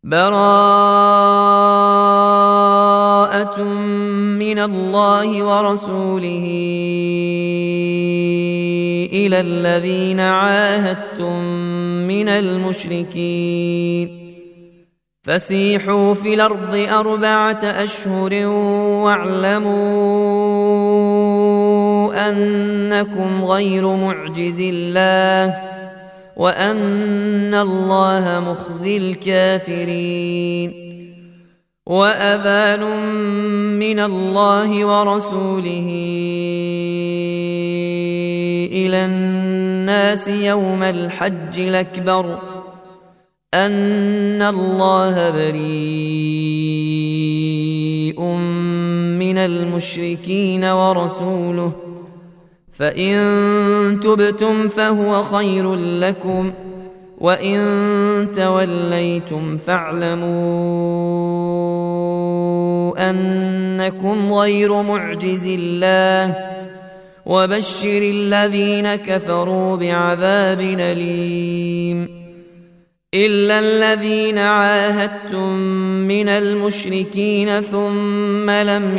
براءة من الله ورسوله إلى الذين عاهدتم من المشركين فسيحوا في الأرض 4 أشهر واعلموا أنكم غير معجز الله وأن الله مخزي الكافرين وأذان من الله ورسوله إلى الناس يوم الحج الأكبر أن الله بريء من المشركين ورسوله فإن تبتم فهو خير لكم وإن توليتم فاعلموا أنكم غير معجز الله وبشر الذين كفروا بعذاب أليم إلا الذين عاهدتم من المشركين ثم لم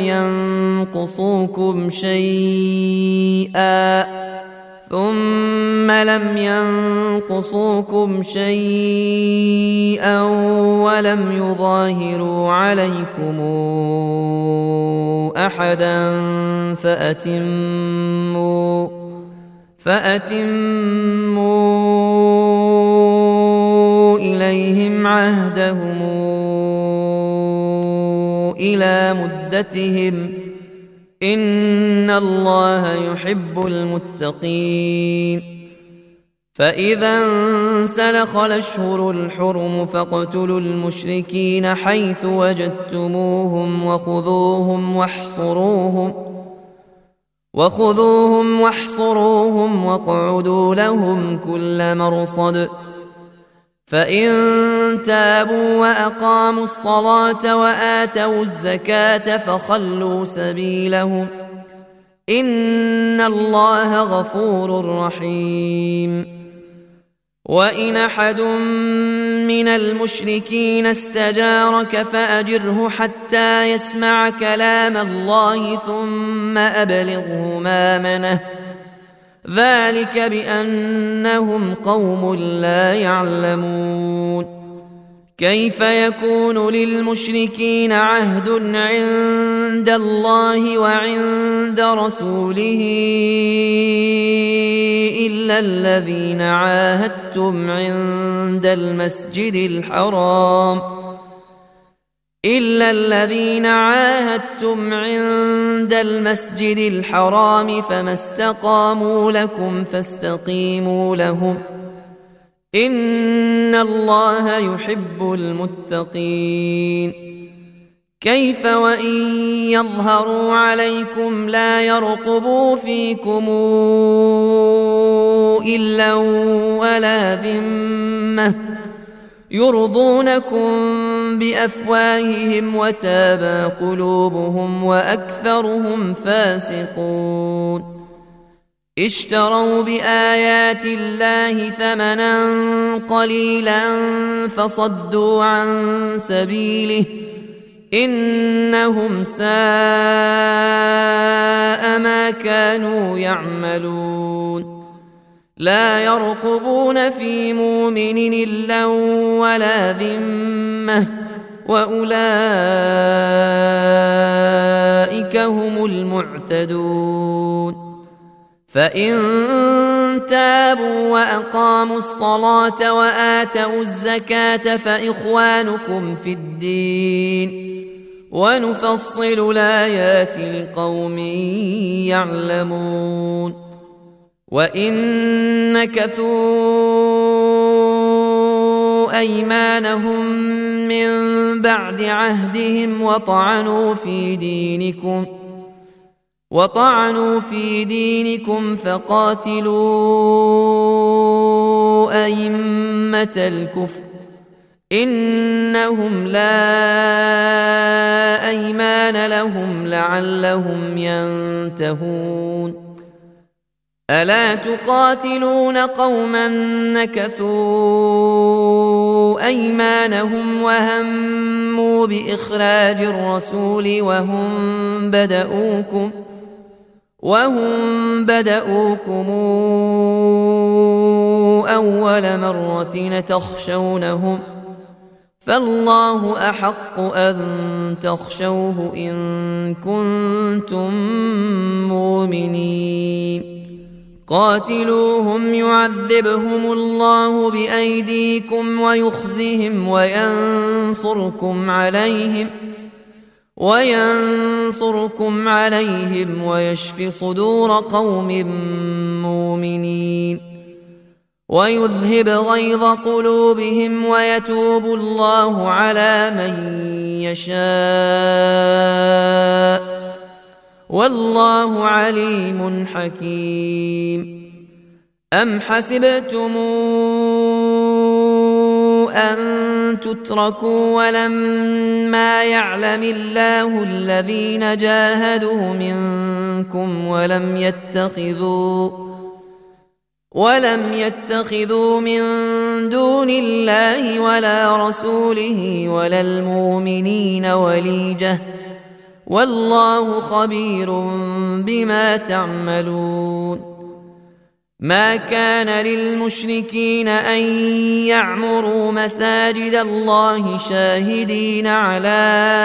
ينقصوكم شيئا ولم يظاهروا عليكم أحدا فأتموا إليهم عهدهم إلى مدتهم إن الله يحب المتقين فإذا انسلخ الأشهر الحرم فاقتلوا المشركين حيث وجدتموهم وخذوهم واحصروهم واقعدوا لهم كل مرصد فإن تابوا وأقاموا الصلاة وآتوا الزكاة فخلوا سبيلهم إن الله غفور رحيم وإن أحد من المشركين استجارك فأجره حتى يسمع كلام الله ثم أبلغه مأمنه ذلك بأنهم قوم لا يعلمون كيف يكون للمشركين عهد عند الله وعند رسوله إلا الذين عاهدتم عند المسجد الحرام فما استقاموا لكم فاستقيموا لهم إن الله يحب المتقين كيف وإن يظهروا عليكم لا يرقبوا فيكم إلا ولا ذمة يرضونكم بأفواههم وتابى قلوبهم وأكثرهم فاسقون اشتروا بآيات الله ثمنا قليلا فصدوا عن سبيله إنهم ساء ما كانوا يعملون لا يرقبون في مؤمن إلا ولا ذمة وأولئك هم المعتدون فإن تابوا وأقاموا الصلاة وآتوا الزكاة فإخوانكم في الدين ونفصل الآيات لقوم يعلمون وإن نكثوا أيمانهم من بعد عهدهم وطعنوا في دينكم فقاتلوا أئمة الكفر إنهم لا أيمان لهم لعلهم ينتهون ألا تقاتلون قوما نكثوا أيمانهم وهموا بإخراج الرسول وهم بدؤوكم أول مرة تخشونهم فالله أحق أن تخشوه إن كنتم مؤمنين قاتلوهم يعذبهم الله بأيديكم ويخزهم وينصركم عليهم ويشف صدور قوم مؤمنين ويذهب غيظ قلوبهم ويتوب الله على من يشاء والله عليم حكيم أم حسبتم أن تتركوا ولما يعلم الله الذين جاهدوا منكم ولم يتخذوا من دون الله ولا رسوله ولا المؤمنين وليجة والله خبير بما تعملون ما كان للمشركين أن يعمروا مساجد الله شاهدين على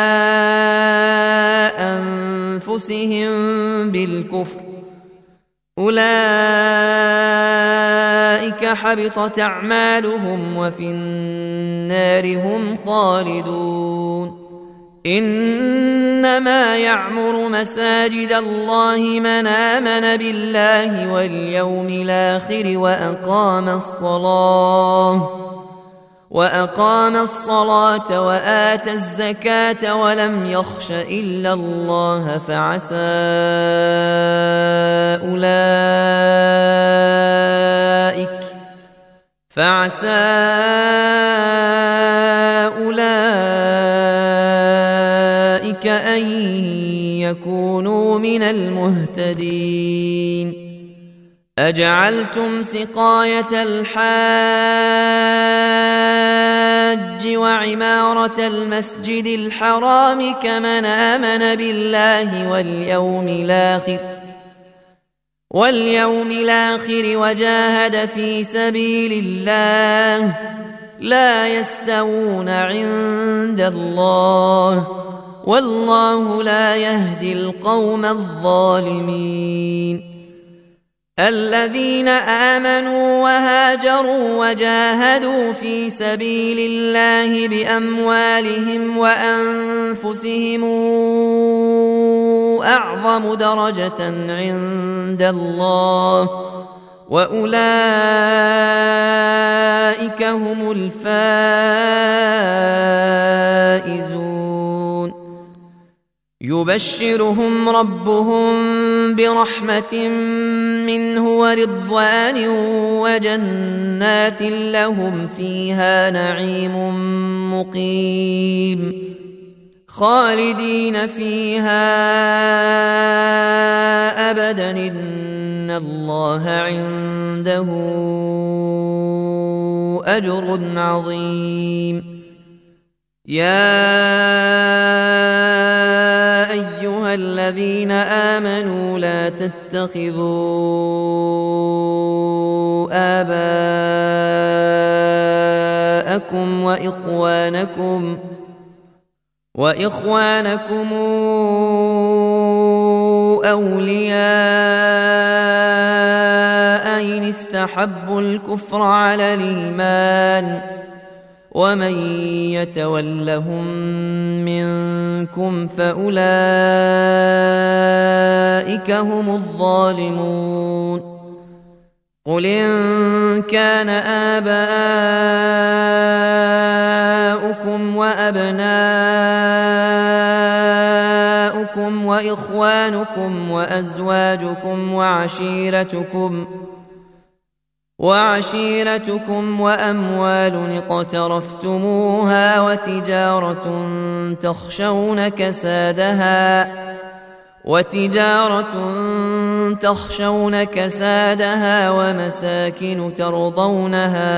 أنفسهم بالكفر أولئك حبطت أعمالهم وفي النار هم خالدون إنما يعمر مساجد الله من آمن بالله واليوم الآخر وأقام الصلاة وآتى الزكاة ولم يخش إلا الله فعسى أولئك أن يكونوا من المهتدين أجعلتم سقاية الحاج وعمارة المسجد الحرام كمن آمن بالله واليوم الآخر وجاهد في سبيل الله لا يستوون عند الله والله لا يهدي القوم الظالمين الذين آمنوا وهاجروا وجاهدوا في سبيل الله بأموالهم وأنفسهم أعظم درجة عند الله وأولئك هم الفائزون يبشرهم ربهم برحمة منه ورضوان وجنات لهم فيها نعيم مقيم خالدين فيها أبدا إن الله عنده أجر عظيم يا أيها الذين آمنوا لا تتخذوا آباءكم وإخوانكم أولياء إن استحبوا الكفر على الإيمان ومن يتولهم منكم فأولئك هم الظالمون قل إن كان آباؤكم وأبناؤكم وإخوانكم وأزواجكم وعشيرتكم وأموال اقترفتموها وتجارة تخشون كسادها وتجارة تخشون كسادها ومساكن ترضونها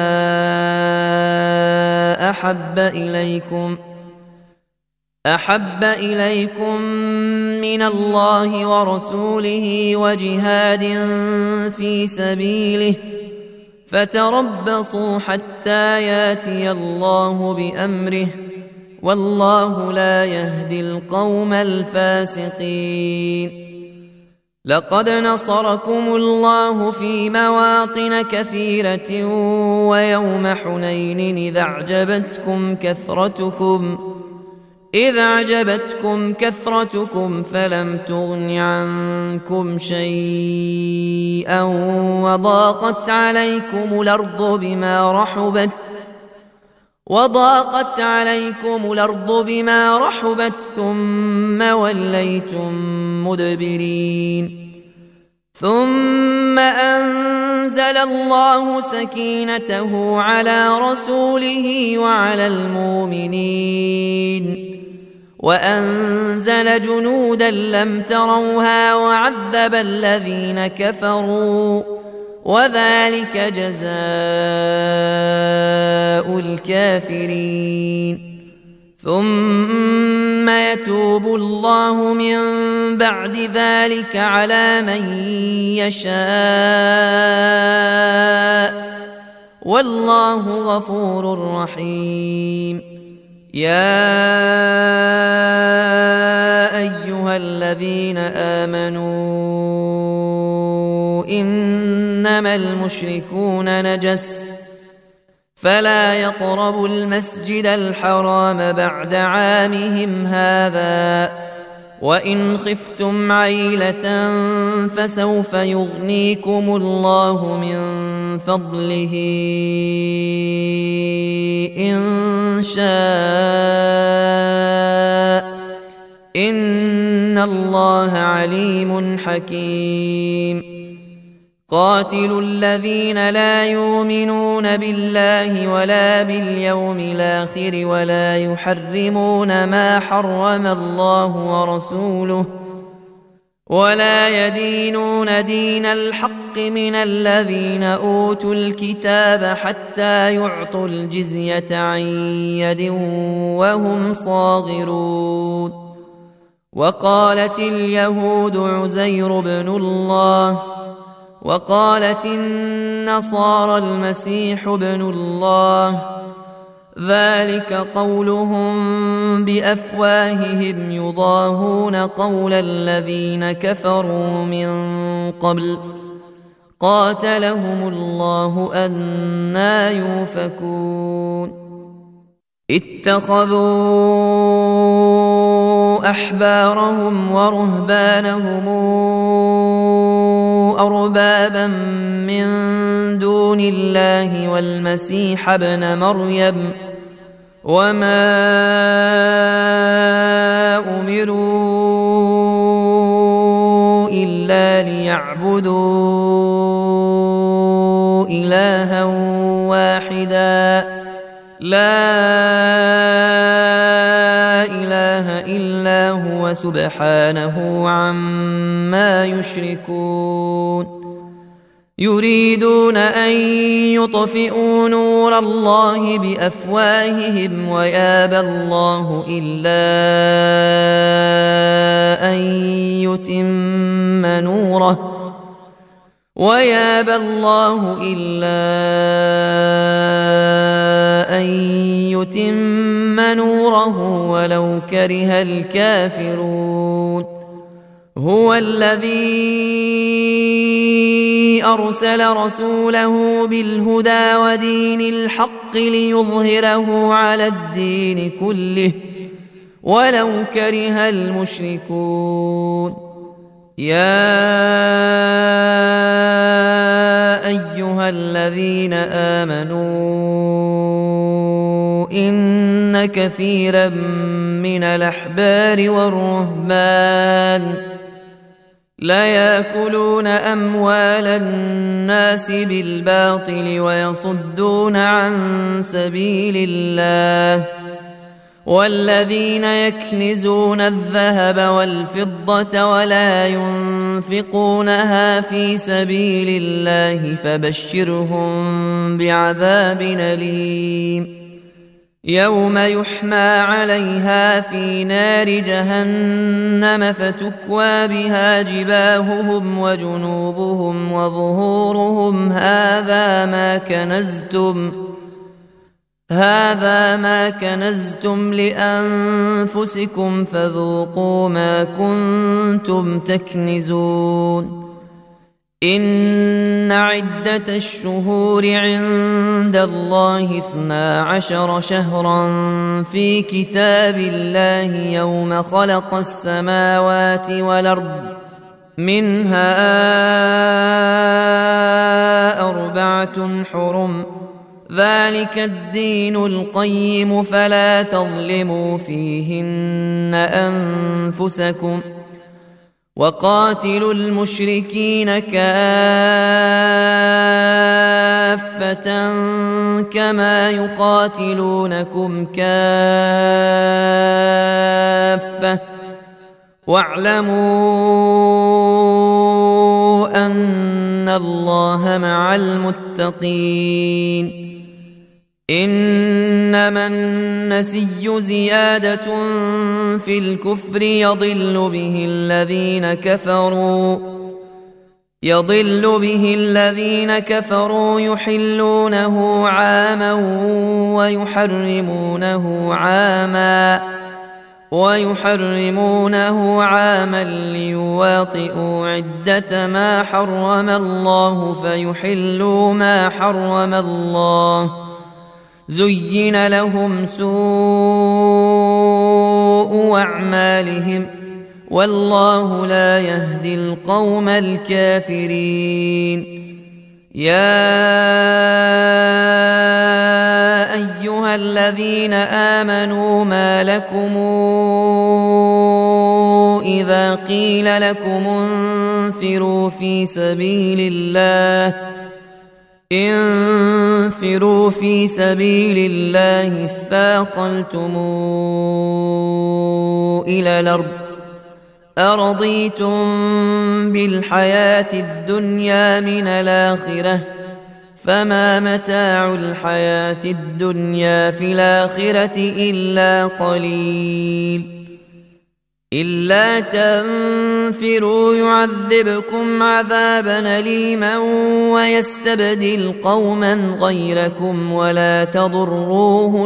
أحب إليكم من الله ورسوله وجهاد في سبيله فتربصوا حتى ياتي الله بأمره والله لا يهدي القوم الفاسقين. لقد نصركم الله في مواطن كثيرة ويوم حنين إذ أعجبتكم كثرتكم فلم تغن عنكم شيئا وضاقت عليكم الأرض بما رحبت ثم وليتم مدبرين. ثم أنزل الله سكينته على رسوله وعلى المؤمنين وأنزل جنودا لم تروها وعذب الذين كفروا وذلك جزاء الكافرين. ثم يتوب الله من بعد ذلك على من يشاء والله غفور رحيم. يا أيها الذين آمنوا إنما المشركون نجس فلا يقربوا المسجد الحرام بعد عامهم هذا وإن خفتم عيلة فسوف يغنيكم الله من فضله إن شاء إن الله عليم حكيم. قاتلوا الذين لا يؤمنون بالله ولا باليوم الآخر ولا يحرمون ما حرم الله ورسوله ولا يدينون دين الحق من الذين أوتوا الكتاب حتى يعطوا الجزية عن يد وهم صاغرون. وقالت اليهود عزير بن الله وقالت النصارى المسيح ابن الله ذلك قولهم بأفواههم يضاهون قول الذين كفروا من قبل قاتلهم الله أنى يؤفكون. اتخذوا أحبارهم ورهبانهم أربابا من دون الله والمسيح ابن مريم وما أمروا إلا ليعبدوا إلها واحدا لا إله إلا هو سبحانه عما يشركون. يريدون أن يطفئوا نور الله بأفواههم ويابى الله إلا أن يتم نوره ولو كره الكافرون. هو الذي أرسل رسوله بالهدى ودين الحق ليظهره على الدين كله ولو كره المشركون. يا أيها الذين آمنوا إن كثيرا من الأحبار والرهبان ليأكلون أموال الناس بالباطل ويصدون عن سبيل الله والذين يكنزون الذهب والفضة ولا ينفقونها في سبيل الله فبشرهم بعذاب أليم يوم يحمى عليها في نار جهنم فتكوى بها جباههم وجنوبهم وظهورهم هذا ما كنزتم لأنفسكم فذوقوا ما كنتم تكنزون إن عدة الشهور عند الله 12 شهرا في كتاب الله يوم خلق السماوات والأرض منها 4 حرم ذلك الدين القيم فلا تظلموا فيهن أنفسكم وقاتلوا المشركين كافة كما يقاتلونكم كافة واعلموا أن الله مع المتقين إنما النسي زيادة في الكفر يضل به الذين كفروا يحلونه عاما ويحرمونه عاما ليواطئوا عدة ما حرم الله فيحلوا ما حرم الله زين لهم سوء أعمالهم والله لا يهدي القوم الكافرين يا أيها الذين آمنوا ما لكم إذا قيل لكم انفروا في سبيل الله اثاقلتم إلى الأرض أرضيتم بالحياة الدنيا من الآخرة فما متاع الحياة الدنيا في الآخرة إلا قليل إلا تنفروا يعذبكم عذابا أليما ويستبدل قوما غيركم ولا تضروه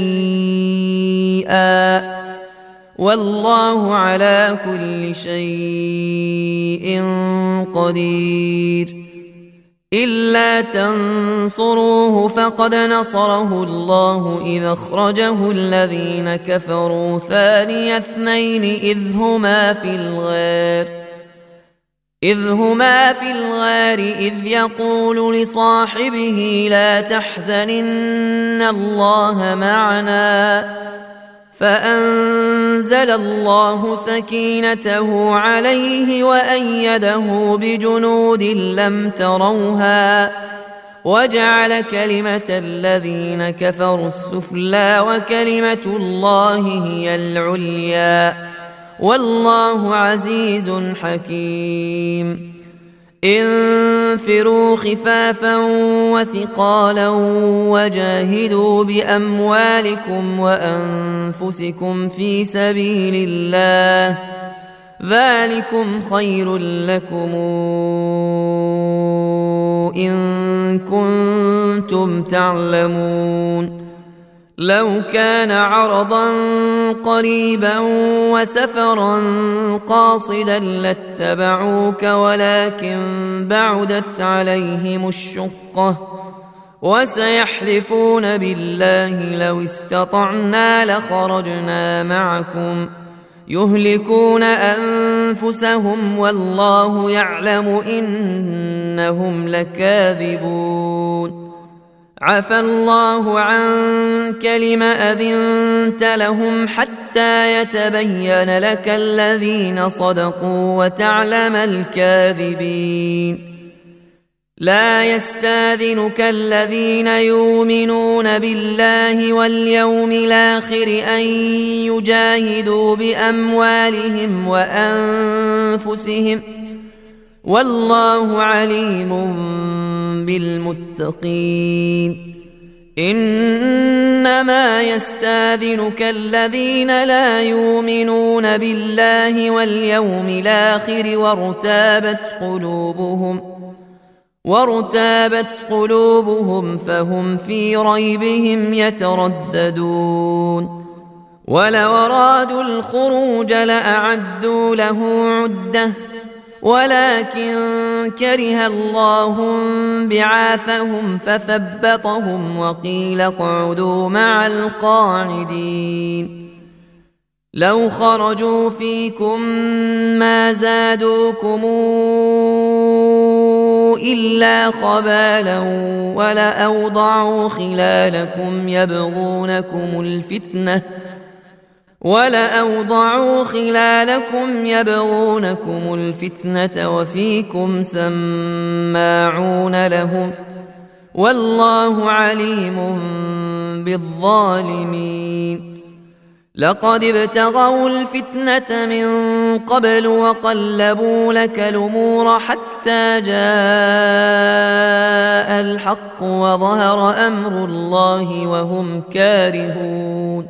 شيئا والله على كل شيء قدير إلا تنصروه فقد نصره الله إذ أخرجه الذين كفروا ثاني اثنين إذ هما في الغار إذ يقول لصاحبه لا تحزن إن الله معنا فأنزل الله سكينته عليه وأيده بجنود لم تروها وجعل كلمة الذين كفروا السفلى وكلمة الله هي العليا والله عزيز حكيم انفروا خفافا وثقالا وجاهدوا بأموالكم وأنفسكم في سبيل الله ذلكم خير لكم إن كنتم تعلمون لو كان عرضا قريبا وسفرا قاصدا لاتبعوك ولكن بعدت عليهم الشقة وسيحلفون بالله لو استطعنا لخرجنا معكم يهلكون أنفسهم والله يعلم إنهم لكاذبون عفى الله عنك لم أذنت لهم حتى يتبين لك الذين صدقوا وتعلم الكاذبين لا يستاذنك الذين يؤمنون بالله واليوم الآخر أن يجاهدوا بأموالهم وأنفسهم والله عليم بالمتقين إنما يستاذنك الذين لا يؤمنون بالله واليوم الآخر وارتابت قلوبهم فهم في ريبهم يترددون ولو أرادوا الخروج لأعدوا له عدة ولكن كره الله بعاثهم فثبطهم وقيل اقعدوا مع القاعدين لو خرجوا فيكم ما زادوكم إلا خبالا ولأوضعوا خلالكم يبغونكم الفتنة وفيكم سماعون لهم والله عليم بالظالمين لقد ابتغوا الفتنة من قبل وقلبوا لك الأمور حتى جاء الحق وظهر أمر الله وهم كارهون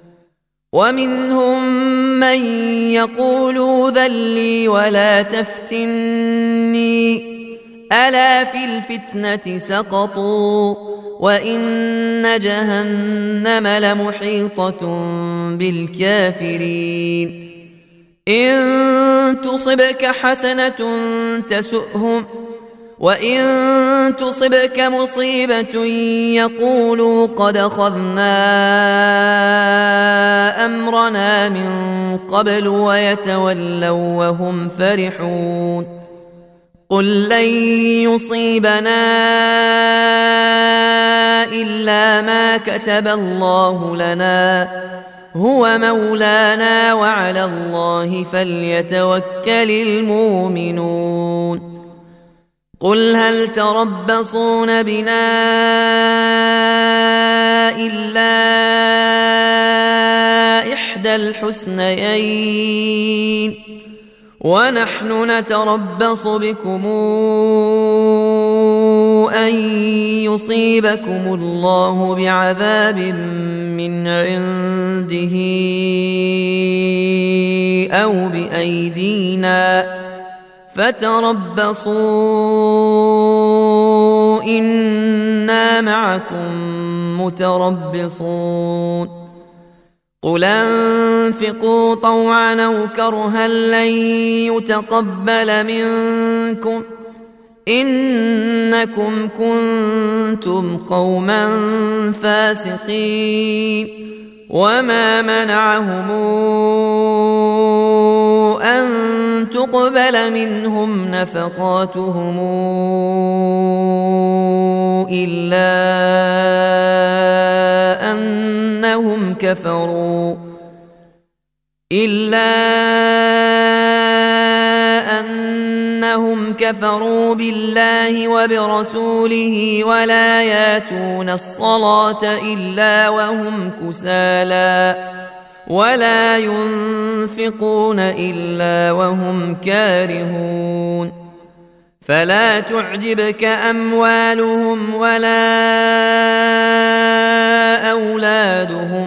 ومنهم من يقول ذلي ولا تفتني ألا في الفتنة سقطوا وإن جهنم لمحيطة بالكافرين إن تصبك حسنة تسؤهم وإن تصبك مصيبة يقولوا قد أخذنا أمرنا من قبل ويتولوا وهم فرحون قل لن يصيبنا إلا ما كتب الله لنا هو مولانا وعلى الله فليتوكل المؤمنون قل هل تربصون بنا إلا إحدى الحسنيين ونحن نتربص بكم أن يصيبكم الله بعذاب من عنده أو بأيدينا فتربصوا إنا معكم متربصون قل انفقوا طوعا أو كرها لن يتقبل منكم إنكم كنتم قوما فاسقين وما منعهم أن تقبل منهم نفقاتهم إلا أنهم كفروا بالله وبرسوله ولا ياتون الصلاة إلا وهم كسالى ولا ينفقون إلا وهم كارهون فلا تعجبك أموالهم ولا أولادهم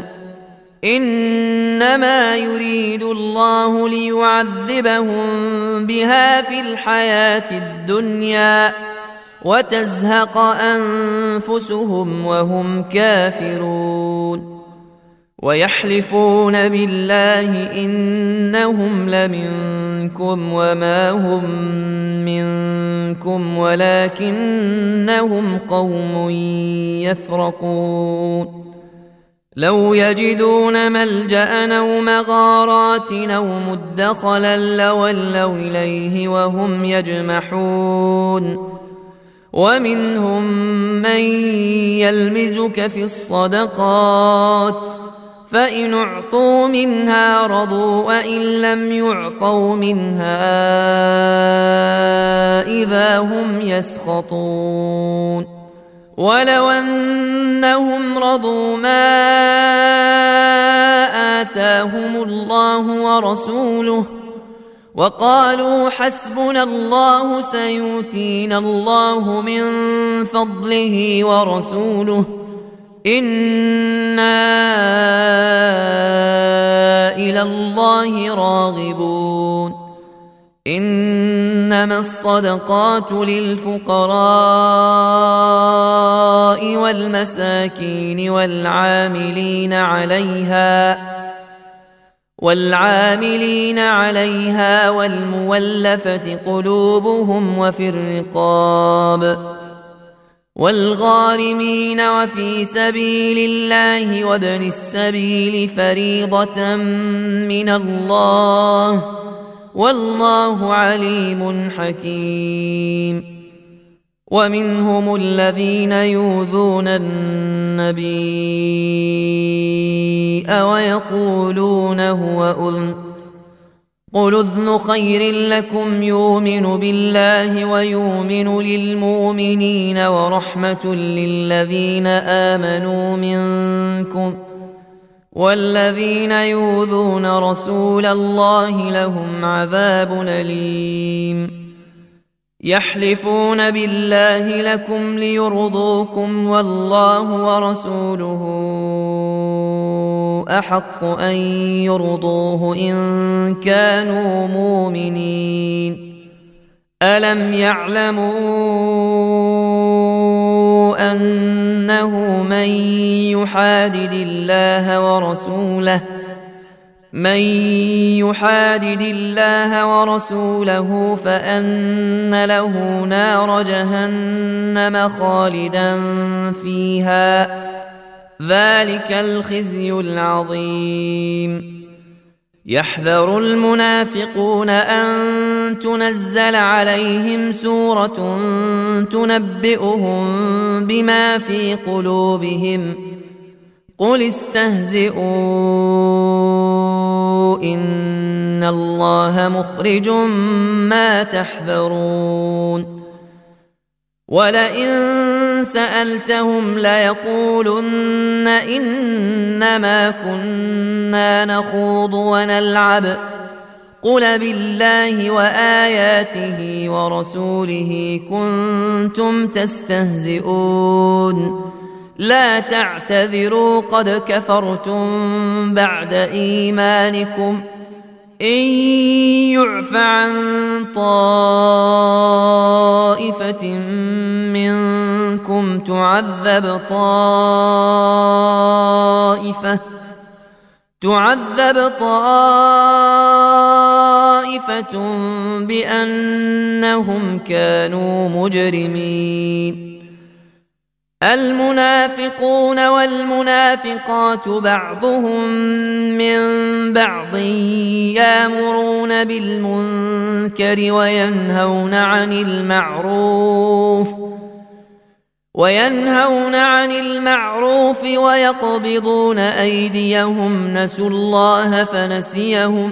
إنما يريد الله ليعذبهم بها في الحياة الدنيا وتزهق أنفسهم وهم كافرون ويحلفون بالله إنهم لمنكم وما هم منكم ولكنهم قوم يفرقون لو يجدون ملجأ أو مغارات أو مدخلا لولوا إليه وهم يجمحون ومنهم من يلمزك في الصدقات فإن أعطوا منها رضوا وإن لم يعطوا منها إذا هم يسخطون ولو أنهم رضوا ما آتاهم الله ورسوله وقالوا حسبنا الله سيؤتينا الله من فضله ورسوله إنا إلى الله راغبون إنما الصدقات للفقراء والمساكين والعاملين عليها والمولفة قلوبهم وفي الرقاب والغارمين وفي سبيل الله وابن السبيل فريضة من الله والله عليم حكيم ومنهم الذين يؤذون النبي ويقولون هو أذن قل أذن خير لكم يؤمن بالله ويؤمن للمؤمنين ورحمة للذين آمنوا منكم والذين يؤذون رسول الله لهم عذاب أليم يحلفون بالله لكم ليرضوكم والله ورسوله أحق أن يرضوه إن كانوا مؤمنين ألم يعلموا أنه من يحادد الله ورسوله فأن له نار جهنم خالدا فيها ذلك الخزي العظيم يحذر المنافقون أن تنزل عليهم سورة تنبئهم بما في قلوبهم قل استهزئوا إن الله مخرج ما تحذرون ولئن سألتهم ليقولن إنما كنا نخوض ونلعب قل بالله وآياته ورسوله كنتم تستهزئون لا تعتذروا قد كفرتم بعد إيمانكم إن يعف عن طائفة منكم تعذب طائفة بأنهم كانوا مجرمين المنافقون والمنافقات بعضهم من بعض يأمرون بالمنكر وينهون عن المعروف ويقبضون أيديهم نسوا الله فنسيهم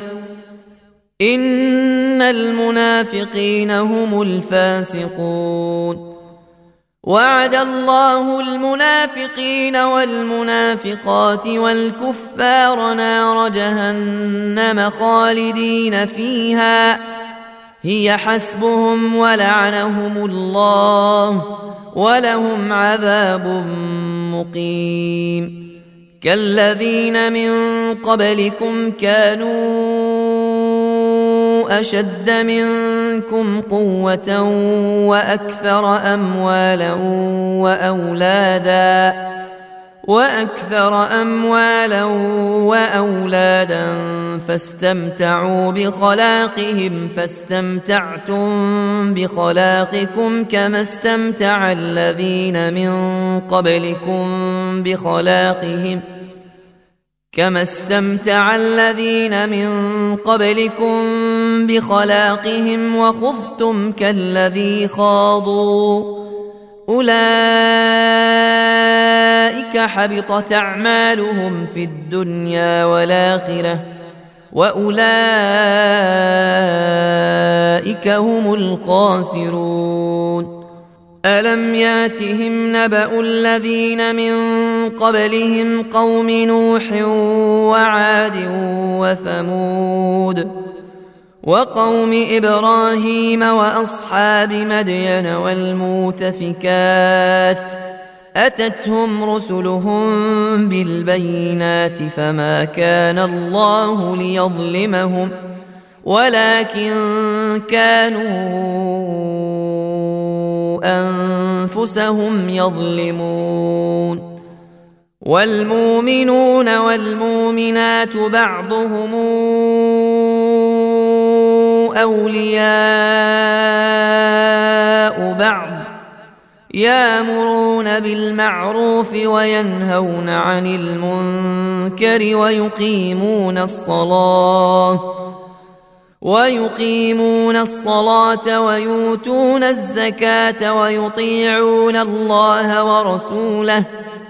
إن المنافقين هم الفاسقون وعد الله المنافقين والمنافقات والكفار نار جهنم خالدين فيها هي حسبهم ولعنهم الله ولهم عذاب مقيم كالذين من قبلكم كانوا أشد منكم قوة وأكثر أموالا وأولادا فاستمتعوا بخلاقهم فاستمتعتم بخلاقكم كما استمتع الذين من قبلكم بخلاقهم وخضتم كالذي خاضوا أولئك ذلك حبطت أعمالهم في الدنيا والآخرة وأولئك هم الخاسرون. ألم ياتهم نبأ الذين من قبلهم قوم نوح وعاد وثمود وقوم إبراهيم وأصحاب مدين والمؤتفكات أتتهم رسلهم بالبينات فما كان الله ليظلمهم ولكن كانوا أنفسهم يظلمون. والمؤمنون والمؤمنات بعضهم أولياء بعض يأمرون بالمعروف وينهون عن المنكر ويقيمون الصلاة ويؤتون الزكاة ويطيعون الله ورسوله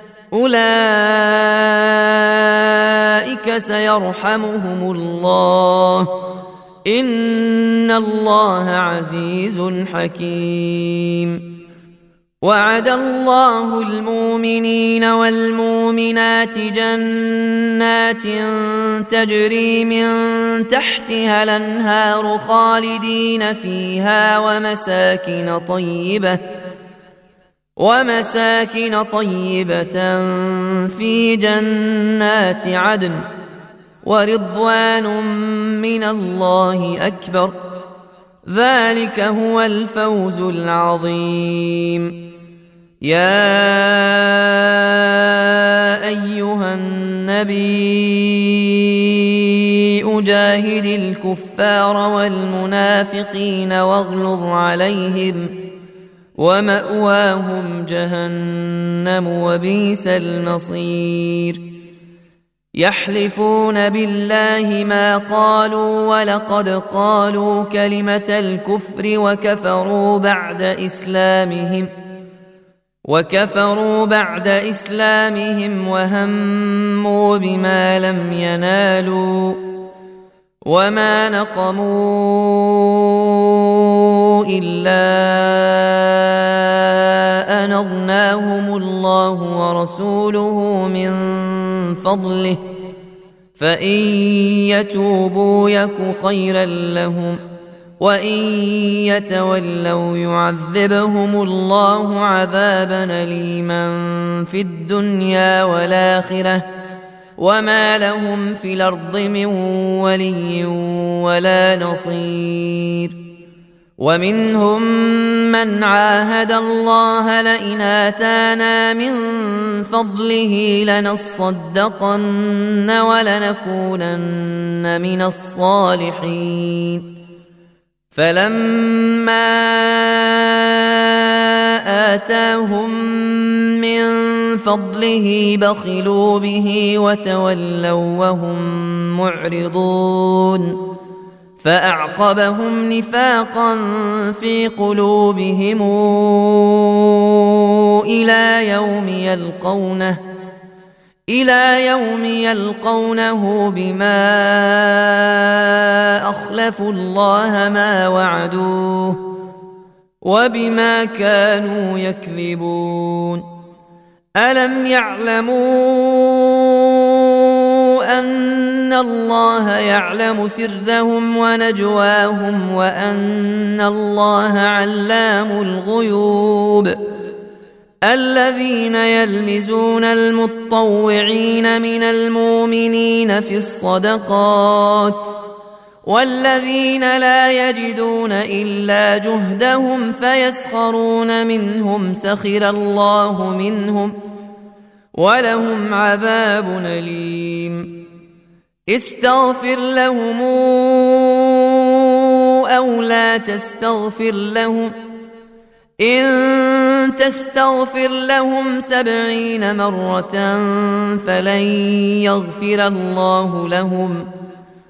أولئك سيرحمهم الله إن الله عزيز حكيم. وعد الله المؤمنين والمؤمنات جنات تجري من تحتها الأنهار خالدين فيها ومساكن طيبة في جنات عدن ورضوان من الله أكبر ذلك هو الفوز العظيم. يا أيها النبي جاهد الكفار والمنافقين واغلظ عليهم ومأواهم جهنم وبئس المصير. يحلفون بالله ما قالوا ولقد قالوا كلمة الكفر وكفروا بعد إسلامهم وهموا بما لم ينالوا وما نقموا إلا أن أغناهم الله ورسوله من فضله فإن يتوبوا يك خيرا لهم وإن يتولوا يعذبهم الله عذابا أليما في الدنيا والآخرة وما لهم في الأرض من ولي ولا نصير. ومنهم من عاهد الله لئن آتانا من فضله لنصدقن ولنكونن من الصالحين فلما آتاهم من فضله بخلوا به وتولوا وهم معرضون فأعقبهم نفاقا في قلوبهم إلى يوم يلقونه بما أخلفوا الله ما وعدوه وبما كانوا يكذبون. ألم يعلموا أن الله يعلم سرهم ونجواهم وأن الله علام الغيوب. الذين يلمزون المطوعين من المؤمنين في الصدقات والذين لا يجدون إلا جهدهم فيسخرون منهم سخر الله منهم ولهم عذاب أليم. استغفر لهم أو لا تستغفر لهم إن تستغفر لهم 70 مرة فلن يغفر الله لهم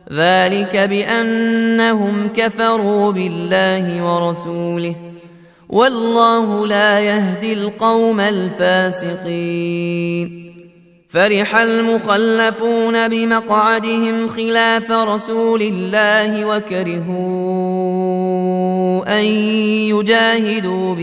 ذلك بأنهم كفروا بالله ورسوله والله لا يهدي القوم الفاسقين. فرح المخلفون بمقعدهم خلاف رسول الله وكرهوا أن يجاهدوا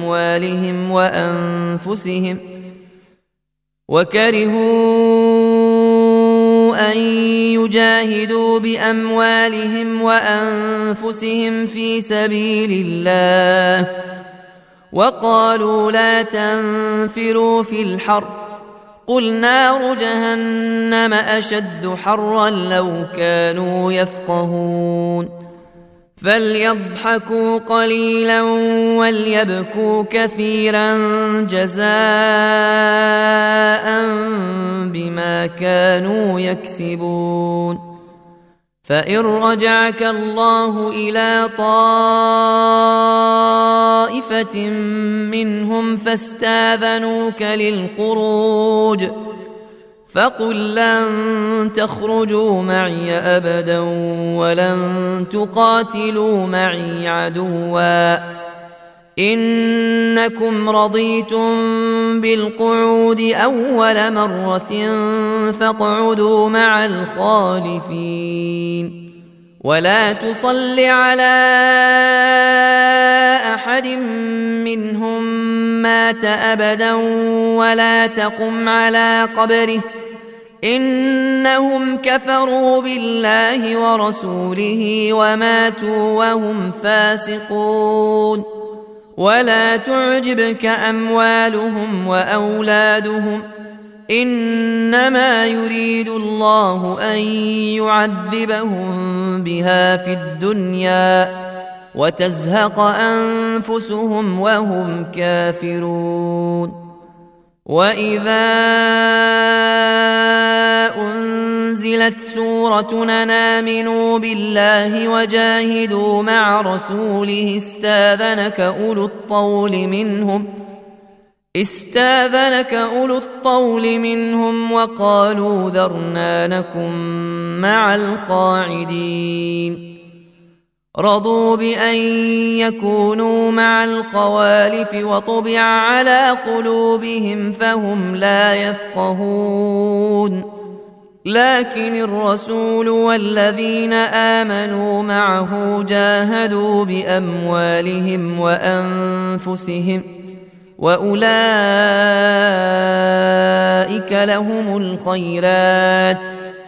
بأموالهم وأنفسهم في سبيل الله، وقالوا لا تنفروا في الحر قل نار جهنم أشد حرا لو كانوا يفقهون. فليضحكوا قليلا وليبكوا كثيرا جزاء بما كانوا يكسبون. فإن رجعك الله إلى طائفة منهم فاستاذنوك للخروج فقل لن تخرجوا معي أبدا ولن تقاتلوا معي عدوا إنكم رضيتم بالقعود أول مرة فاقعدوا مع الخالفين. ولا تصل على أحد منهم مات أبدا ولا تقم على قبره إنهم كفروا بالله ورسوله وماتوا وهم فاسقون. ولا تعجبك أموالهم وأولادهم إنما يريد الله أن يعذبهم بها في الدنيا وتزهق أنفسهم وهم كافرون. وإذا أنزلت سورة أن آمنوا بالله وجاهدوا مع رسوله استاذنك أولو الطول منهم وقالوا ذرنا نكن مع القاعدين. رضوا بأن يكونوا مع الخوالف وطبع على قلوبهم فهم لا يفقهون. لكن الرسول والذين آمنوا معه جاهدوا بأموالهم وأنفسهم وأولئك لهم الخيرات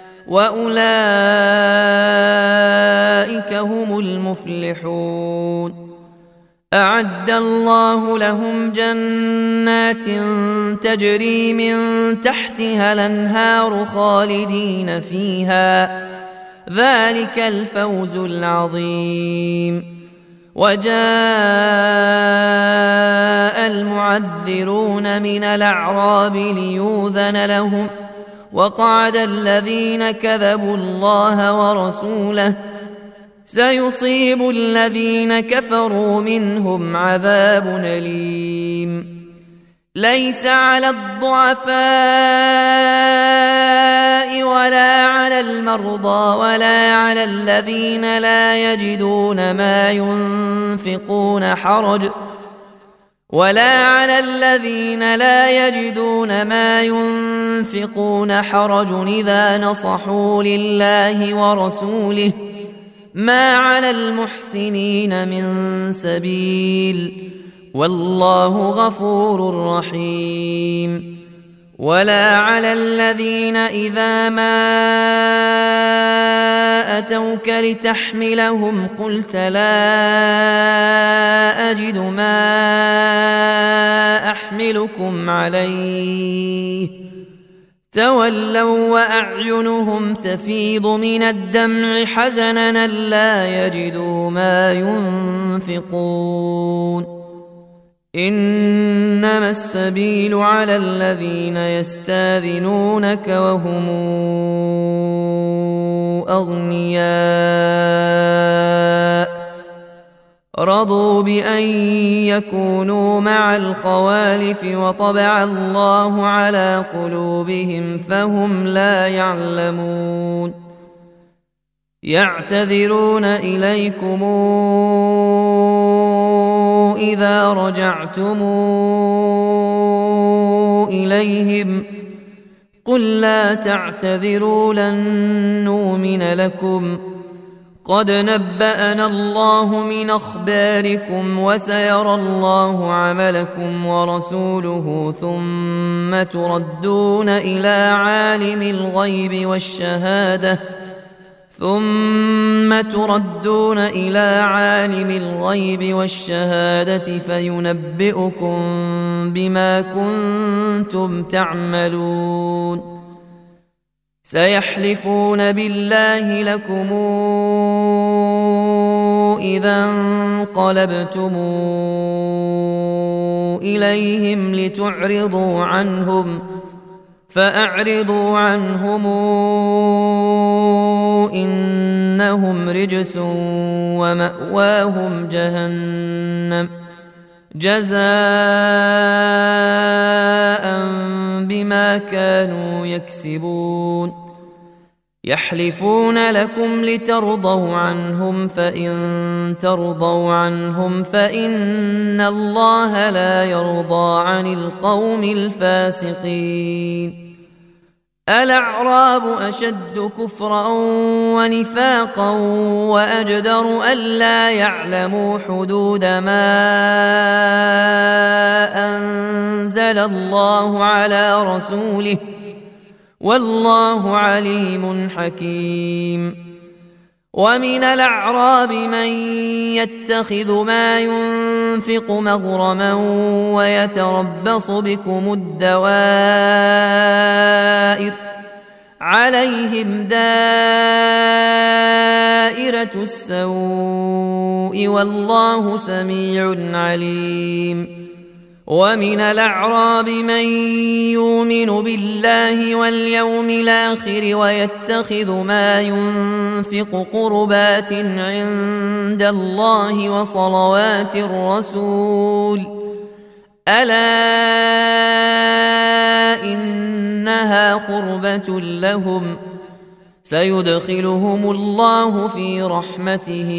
وأولئك هم المفلحون. أعد الله لهم جنات تجري من تحتها الأنهار خالدين فيها ذلك الفوز العظيم. وجاء المعذرون من الأعراب ليؤذن لهم وقعد الذين كذبوا الله ورسوله سيصيب الذين كفروا منهم عذاب أليم. ليس على الضعفاء ولا على المرضى ولا على الذين لا يجدون ما ينفقون حرج إذا نصحوا لله ورسوله ما على المحسنين من سبيل والله غفور رحيم. ولا على الذين إذا ما أتوك لتحملهم قلت لا أجد ما أحملكم عليه تولوا وأعينهم تفيض من الدمع حزنا لا يجدوا ما ينفقون. إنما السبيل على الذين يستاذنونك وهم أغنياء رضوا بأن يكونوا مع الخوالف وطبع الله على قلوبهم فهم لا يعلمون. يعتذرون إليكم إذا رجعتم إليهم قل لا تعتذروا لن نؤمن لكم قد نبأنا الله من أخباركم وسيرى الله عملكم ورسوله ثم تردون إلى عالم الغيب والشهادة فينبئكم بما كنتم تعملون سيحلفون بالله لكم إذا انقلبتم إليهم لتعرضوا عنهم فأعرضوا عنهم إنهم رجس ومأواهم جهنم جزاء بما كانوا يكسبون يحلفون لكم لترضوا عنهم فإن ترضوا عنهم فإن الله لا يرضى عن القوم الفاسقين الأعراب أشد كفرا ونفاقا وأجدر ألا يعلموا حدود ما أنزل الله على رسوله والله عليم حكيم ومن الأعراب من يتخذ ما ينفق مغرما ويتربص بكم الدوائر عليهم دائرة السوء والله سميع عليم ومن الأعراب من يؤمن بالله واليوم الآخر ويتخذ ما ينفق قربات عند الله وصلوات الرسول ألا إنها قربة لهم سيدخلهم الله في رحمته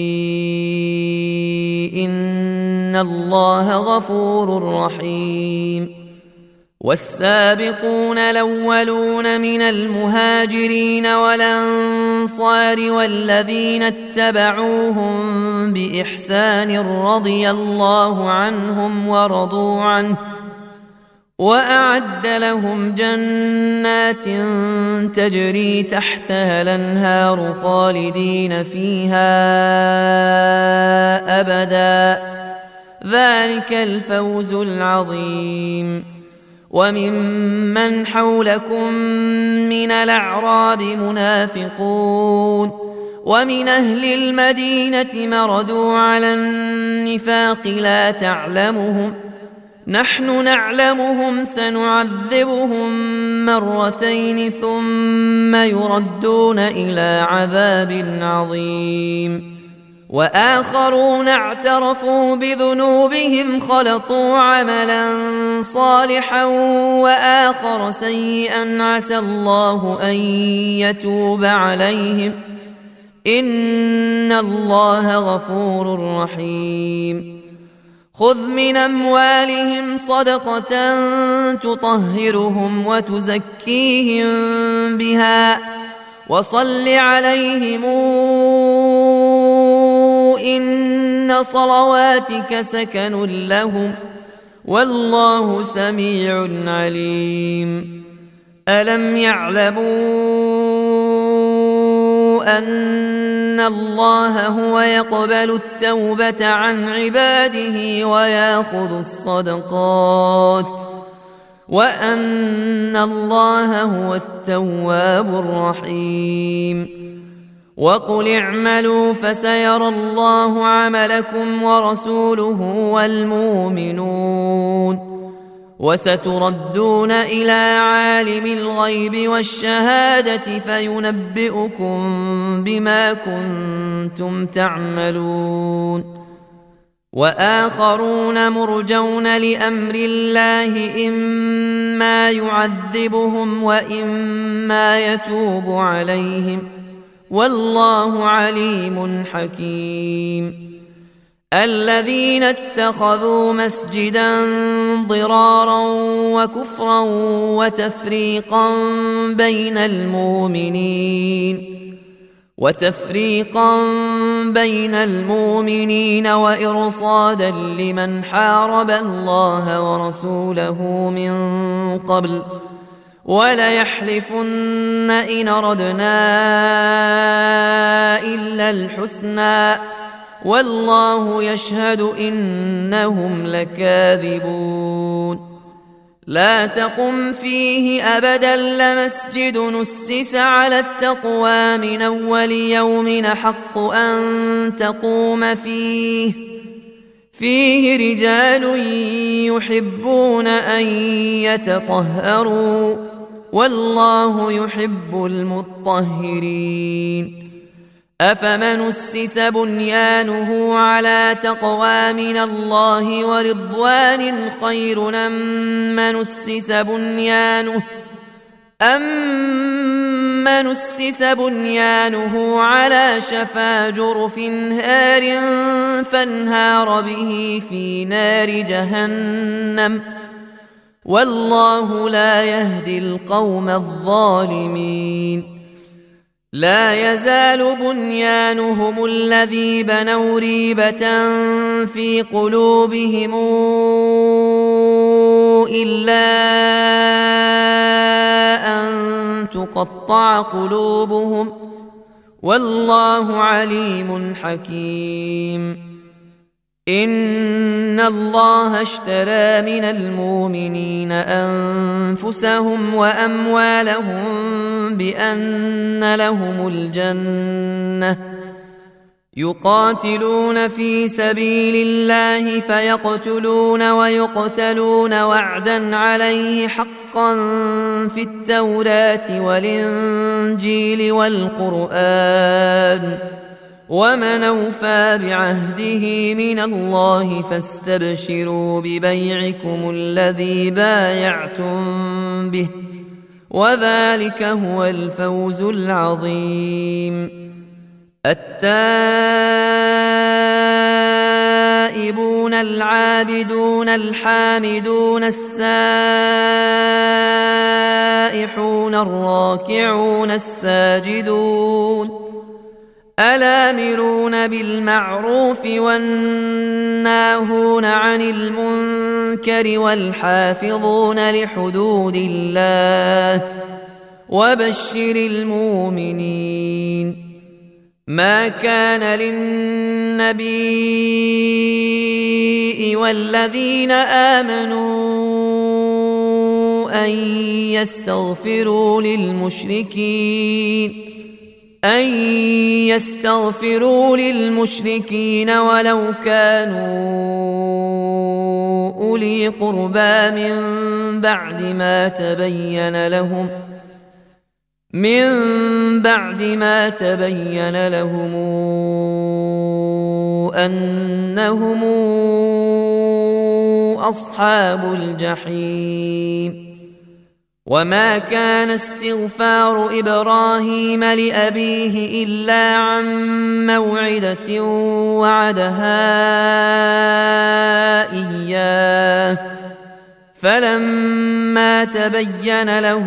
إن الله غفور رحيم والسابقون الأولون من المهاجرين والأنصار والذين اتبعوهم بإحسان رضي الله عنهم ورضوا عنه وأعد لهم جنات تجري تحتها الأنهار خالدين فيها أبدا ذلك الفوز العظيم وممن حولكم من الأعراب منافقون ومن أهل المدينة مردوا على النفاق لا تعلمهم نحن نعلمهم سنعذبهم مرتين ثم يردون إلى عذاب عظيم وآخرون اعترفوا بذنوبهم خلطوا عملا صالحا وآخر سيئا عسى الله أن يتوب عليهم إن الله غفور رحيم خذ من أموالهم صدقة تطهرهم وتزكيهم بها وصل عليهم إن صلواتك سكن لهم والله سميع عليم ألم يعلموا أن الله هو يقبل التوبة عن عباده ويأخذ الصدقات وأن الله هو التواب الرحيم وقل اعملوا فسيرى الله عملكم ورسوله والمؤمنون وستردون إلى عالم الغيب والشهادة فينبئكم بما كنتم تعملون وآخرون مرجون لأمر الله إما يعذبهم وإما يتوب عليهم والله عليم حكيم. الذين اتخذوا مسجدا ضرارا وكفرا وتفريقا بين المؤمنين وإرصادا لمن حارب الله ورسوله من قبل وليحلفن إن أردنا إلا الحسنى والله يشهد إنهم لكاذبون. لا تقم فيه أبدا لمسجد نسس على التقوى من أول يوم حق أن تقوم فيه رجال يحبون أن يتطهروا والله يحب المطهرين. أفمن أسس بنيانه على تقوى من الله ورضوان خير أمن أسس بنيانه على شفا جرف هار فانهار به في نار جهنم والله لا يهدي القوم الظالمين. لا يزال بنيانهم الذي بنوا ريبة في قلوبهم إلا أن تقطع قلوبهم والله عليم حكيم. إن الله اشترى من المؤمنين أنفسهم وأموالهم بأن لهم الجنة يقاتلون في سبيل الله فيقتلون ويقتلون وعدا عليه حقا في التوراة والإنجيل والقرآن ومن أوفى بعهده من الله فاستبشروا ببيعكم الذي بايعتم به وذلك هو الفوز العظيم. التائبون العابدون الحامدون السائحون الراكعون الساجدون الآمرون بالمعروف والناهون عن المنكر والحافظون لحدود الله وبشر المؤمنين. ما كان للنبي والذين آمنوا أن يستغفروا للمشركين ولو كانوا أولي قربى من بعد ما تبين لهم أنهم أصحاب الجحيم. وما كان استغفار إبراهيم لأبيه إلا عن موعدة وعدها إياه فلما تبين له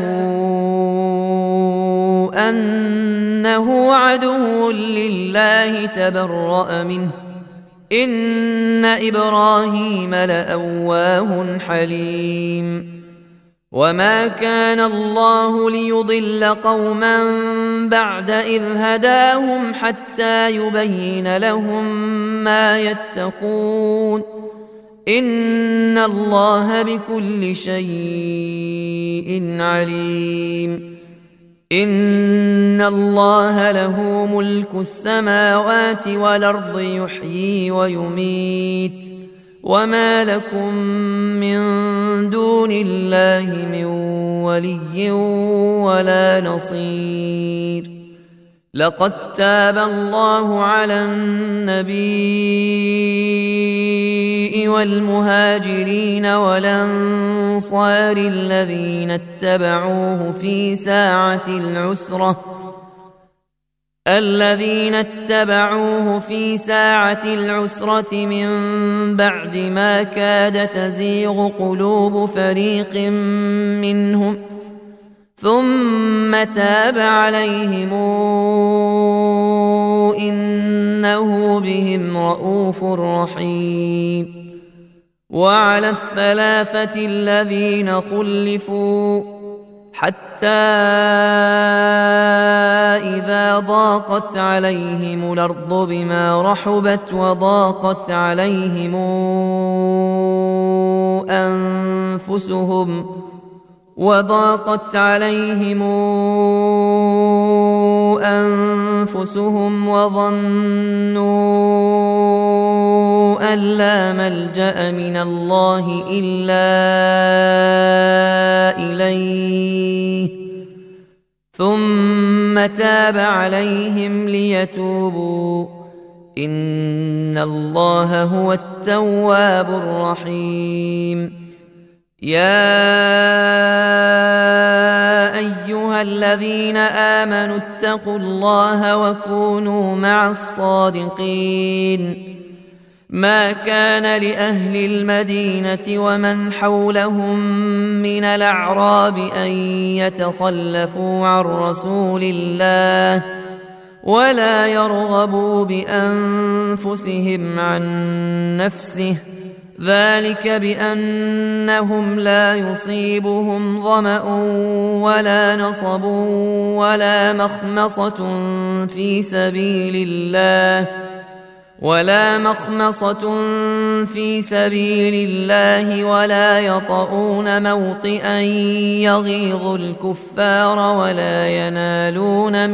أنه عدو لله تبرأ منه إن إبراهيم لأواه حليم. وما كان الله ليضل قوما بعد إذ هداهم حتى يبين لهم ما يتقون إن الله بكل شيء عليم. إن الله له ملك السماوات والأرض يحيي ويميت وما لكم من دون الله من ولي ولا نصير. لقد تاب الله على النبي والمهاجرين والأنصار الذين اتبعوه في ساعة العسرة الذين اتبعوه في ساعة العسرة من بعد ما كاد تزيغ قلوب فريق منهم ثم تاب عليهم إنه بهم رءوف رحيم. وعلى الثلاثة الذين خلفوا حتى إذا ضاقت عليهم الأرض بما رحبت وضاقت عليهم أنفسهم وظنوا أن لا ملجأ من الله إلا إليه ثم تاب عليهم ليتوبوا إن الله هو التواب الرحيم. يا أيها الذين آمنوا اتقوا الله وكونوا مع الصادقين. ما كان لأهل المدينة ومن حولهم من الأعراب أن يتخلفوا عن رسول الله ولا يرغبوا بأنفسهم عن نفسه ذلك بأنهم لا يصيبهم ظمأ ولا نصب ولا مخمصة في سبيل الله ولا يطؤون موطئا يغيظ الكفار ولا ينالون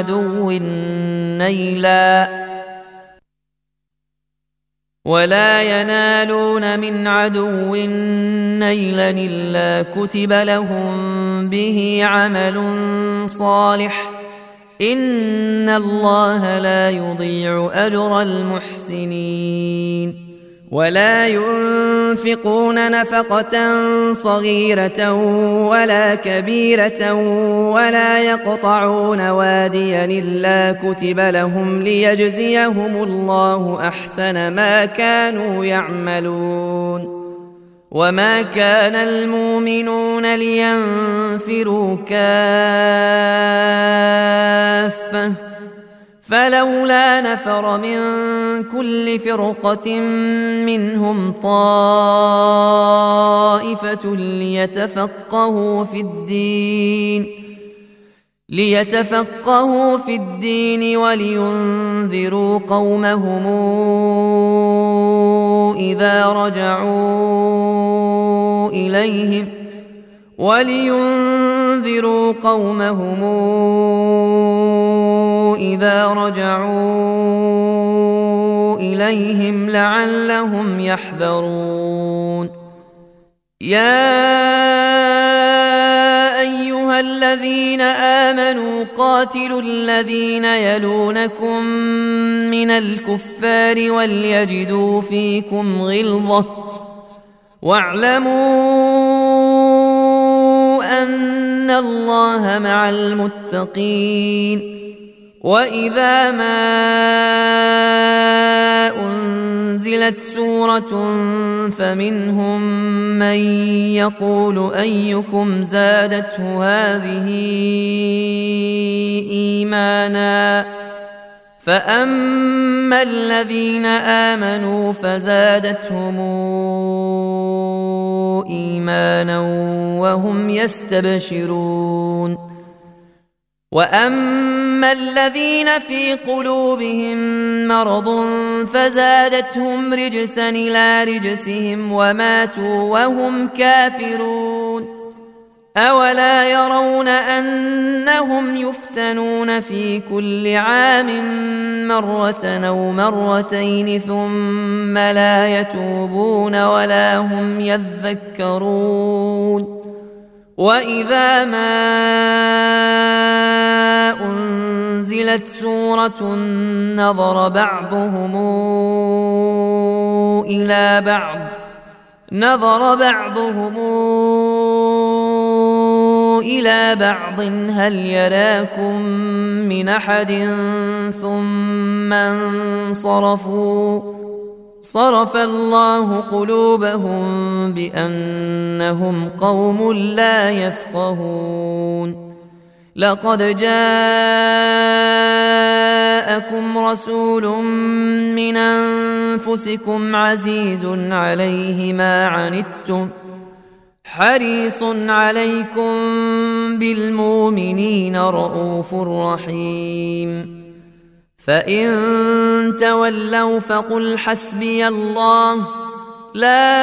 من عدو نيلا إلا كتب لهم به عمل صالح إن الله لا يضيع أجر المحسنين. ولا ينفقون نفقة صغيرة ولا كبيرة ولا يقطعون واديا إلا كتب لهم ليجزيهم الله أحسن ما كانوا يعملون. وما كان المؤمنون لينفروا كافة فلولا نفر من كل فرقة منهم طائفة ليتفقهوا في الدين ولينذروا قومهم إذا رجعوا إليهم لعلهم يحذرون. يا أيها الذين آمنوا قاتلوا الذين يلونكم من الكفار وليجدوا فيكم غلظة واعلموا أن الله مع المتقين. وإذا ما أنزلت سورة فمنهم من يقول أيكم زادته هذه إيمانا فأما الذين آمنوا فزادتهم إيمانا وهم يستبشرون. وأما الذين في قلوبهم مرض فزادتهم رجسا إلى رجسهم وماتوا وهم كافرون. أولا يرون أنهم يفتنون في كل عام مرة أو مرتين ثم لا يتوبون ولا هم يذكرون. وإذا ما أنزلت سورة نظر بعضهم إلى بعض هل يراكم من أحد ثم انصرفوا صرف الله قلوبهم بأنهم قوم لا يفقهون لقد جاءكم رسول من أنفسكم عزيز عليه ما عنتم حريص عليكم بالمؤمنين رءوف رحيم فإن تولوا فقل حسبي الله لا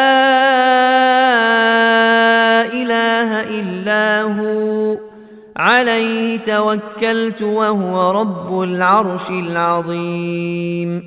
إله إلا هو عليه توكلت وهو رب العرش العظيم